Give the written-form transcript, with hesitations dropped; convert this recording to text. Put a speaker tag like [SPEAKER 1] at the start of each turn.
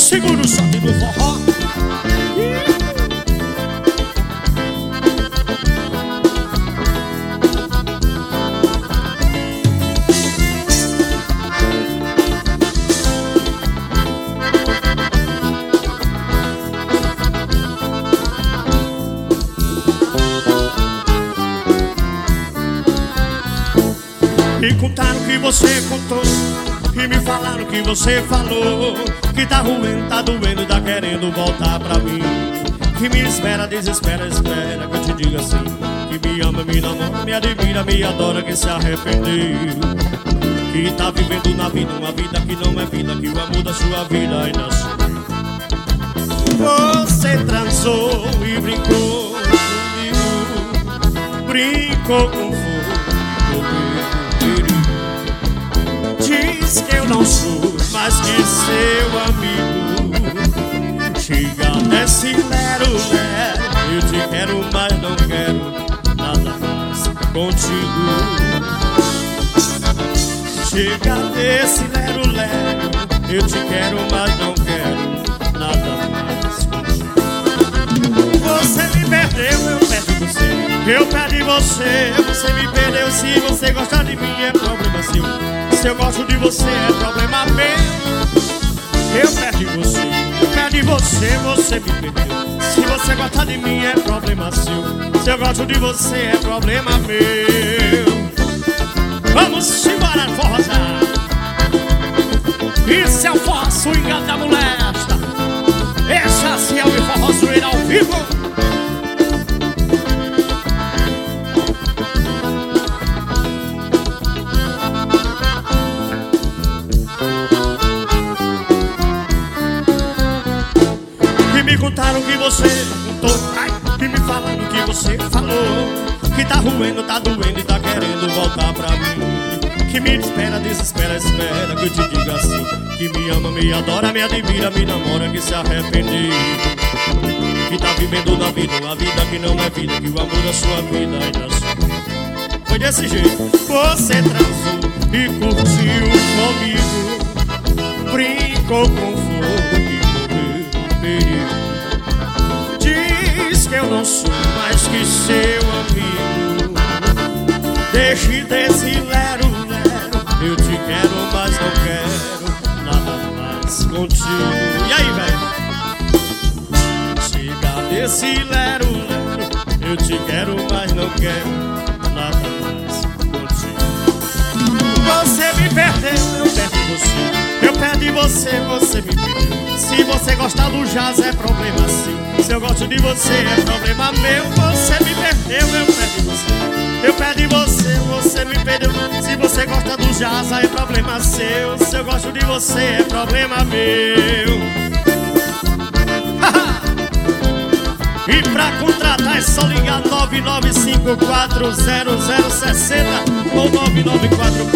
[SPEAKER 1] Segura o som do forró. Me contaram que você contou, e me falaram que você falou, que tá ruim, tá doendo, tá querendo voltar pra mim. Que me espera, desespera, espera que eu te diga assim. Que me ama, me namora, me admira, me adora, que se arrependeu. Que tá vivendo na vida uma vida que não é vida, que o amor da sua vida ainda nasceu. Você transou e brincou comigo, brincou com fogo. Diz que eu não sou mais que seu amigo. Chega, desce, lero, lero. Eu te quero, mas não quero nada mais contigo. Chega, desce, lero, lero. Eu te quero, mas não quero nada mais contigo. Você me perdeu, eu perdi você. Eu perdi você, você me perdeu. Se você gosta de mim é problema seu. Se eu gosto de você é problema meu. Eu perdi você, eu perdi você, você me perdeu. Se você gosta de mim é problema seu. Se eu gosto de você é problema meu. Vamos embora, forrozar. Isso é o forró swing da molesta. Essa sim é o forró swing ao vivo. Me contaram que você contou, que me falaram que você falou, que tá ruendo, tá doendo e tá querendo voltar pra mim. Que me espera, desespera, espera que eu te diga assim. Que me ama, me adora, me admira, me namora, que se arrependeu. Que tá vivendo na vida uma vida que não é vida, que o amor da sua vida ainda só. Foi desse jeito. Você transou e curtiu comigo, brincou com fogo e morreu perigo. Diz que eu não sou mais que seu amigo. Deixe desse lero, lero. Eu te quero, mas não quero nada mais contigo. E aí, velho? Chega desse lero, lero. Eu te quero, mas não quero nada mais contigo. Você me perdeu, eu perdi você. Eu perdi você, você me perdeu. Se você gostar do jazz é problema seu. Se eu gosto de você é problema meu. Você me perdeu, eu perdi você. Eu perdi você, você me perdeu. Se você gosta do jazz é problema seu. Se eu gosto de você é problema meu. E pra contratar é só ligar 99540060 ou 994